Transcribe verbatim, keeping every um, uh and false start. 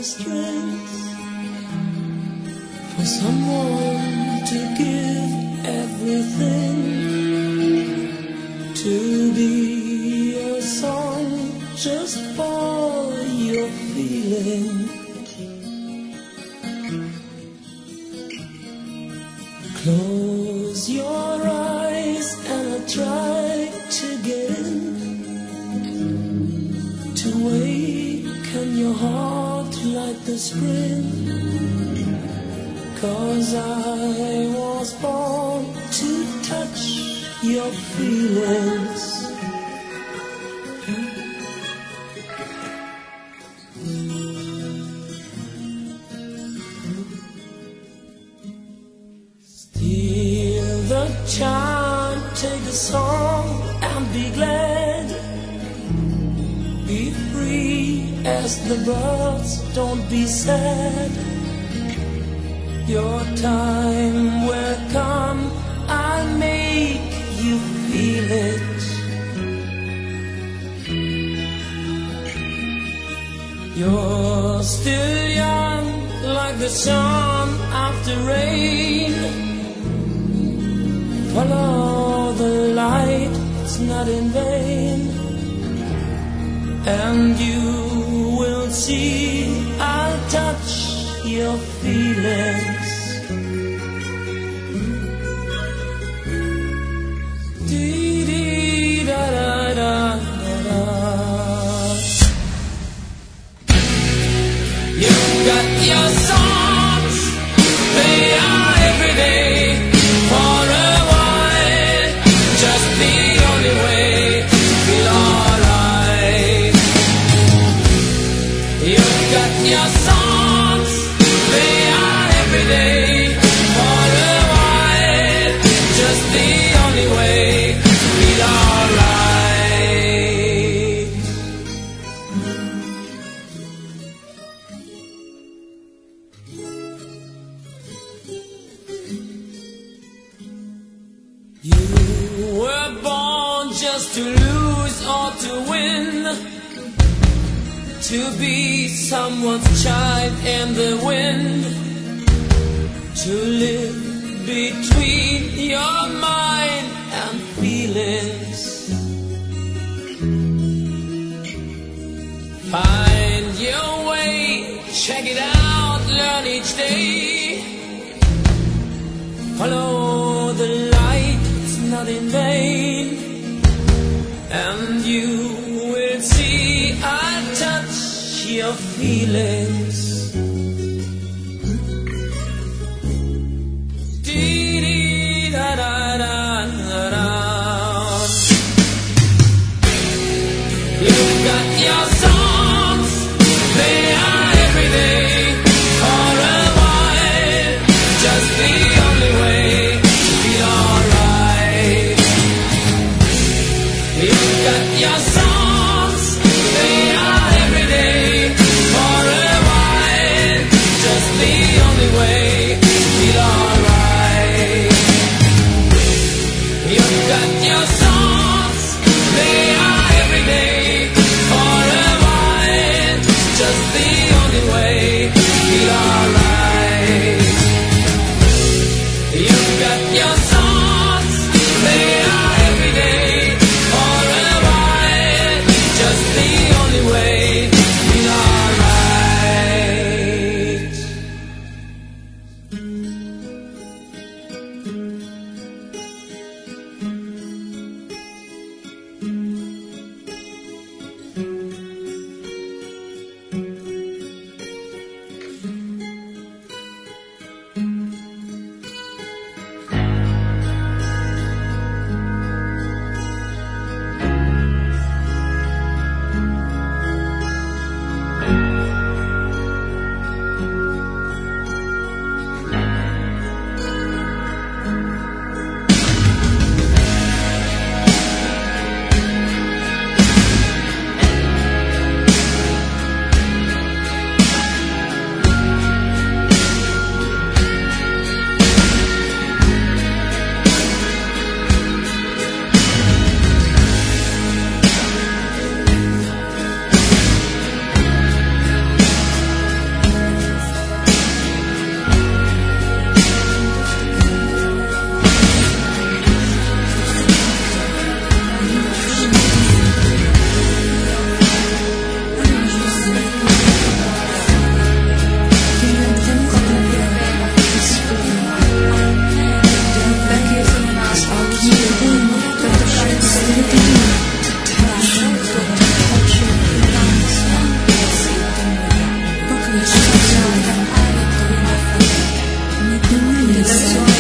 the strength for someone to give everything, to be a song just for your feeling. Close your eyes and I try to get in, to awaken your heart like the spring. 'Cause I was born to touch your feelings. Steal the chime, take the song and be glad. Be free as the birds, don't be sad. Your time will come, I'll make you feel it. You're still young, like the sun after rain. Follow the light, it's not in vain. And you will see I'll touch your feelings. Dee dee da da da da da. You've got your songs, they are every day. For a while, just the only way to feel alright. You've got your songs, they are every day. For a while, just the only way to feel alright. You were born just to lose or to win, to be someone's child in the wind, to live between your mind and feelings. Find your way, check it out, learn each day. Follow the light, it's not in vain. And you will see I touch your feelings. Dee dee da da da da da. You've got your songs, they are every day. For a while, just the only way to feel alright. You've got your songs, they are every day. For a while, just the only way to feel alright. Listen.